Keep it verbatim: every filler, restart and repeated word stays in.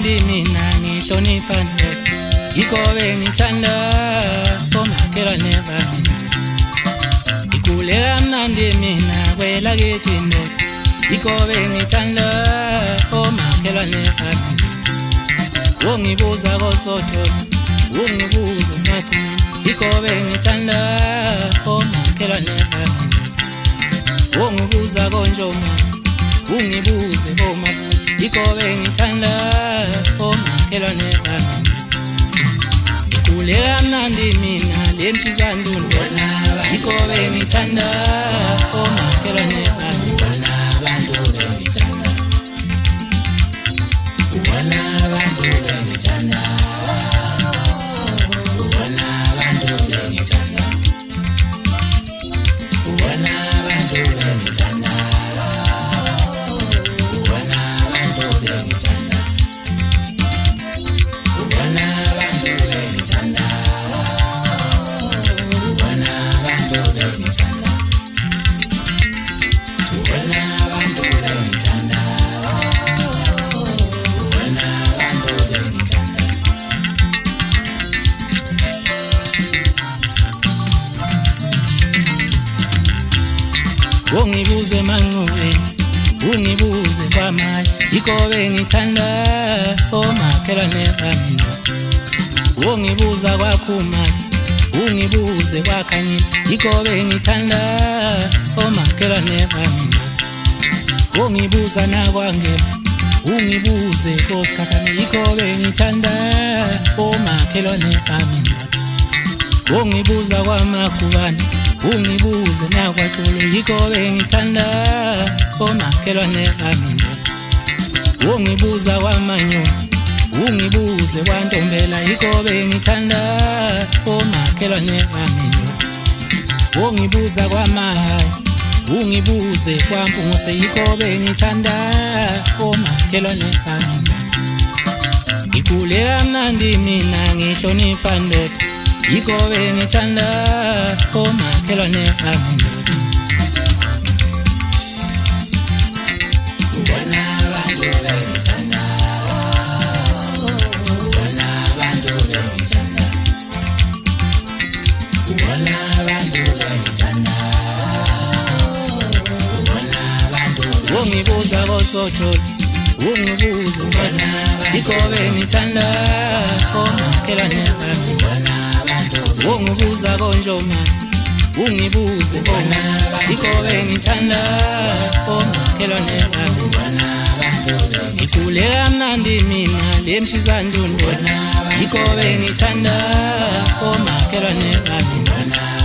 kamnandi mina ngihlonipha ndoda ikobe ngithanda omakhelwane bami ikule kamnandi mina kwela kithi ndoda ikobe ngithanda omakhelwane bami ungibuza kosotholo ungibuza ngathi ikobe ngithanda omakhelwane bami ungibuza konjoma ungibuze omakhulu ikobe ngithanda omakhelwane bami ikule kamnandi mina lemshizandundo ikobe ngithanda omakhelwane bami abantu bengithanda ubona abantu bengithanda ubona abantu bengithanda ubona abantu bengithanda ubona abantu bengithanda ubona abantu bengithanda ubona abantu bengithanda ubona abantu bengithanda ubona abantu bengithanda ungibuze manqubeni ungibuze kwamanye ikobe ngithanda omakhelwane bami ungibuza kwakhumani ungibuze kwakhanyile ikobe ngithanda omakhelwane bami ungibuza nakwangela ungibuze kosikhathane ikobe ngithanda omakhelwane bami ungibuza kwamakhubane ungibuze nakwaxolo ikobe ngithanda omakhelwane bami ungibuza kwamanyo ungibuze kwantombela ikobe ngithanda omakhelwane bami ungibuza kwamahaya ungibuze kwampunguse ikobe ngithanda omakhelwane bami ikule kamnandi mina ngihlonipha ndoda ikobe ngithanda omakhelwane bami ubona abantu bengithanda ubona abantu bengithanda ubona abantu bengithanda ubona abantu ungibuza kosotholo ungibuza ubona ikobe ngithanda omakhelwane bami ungibuza konjoma ungibuze bona ikobe ngithanda omakhelwane bami ikule kamnandi mina lemshizandundo ikobe ngithanda omakhelwane bami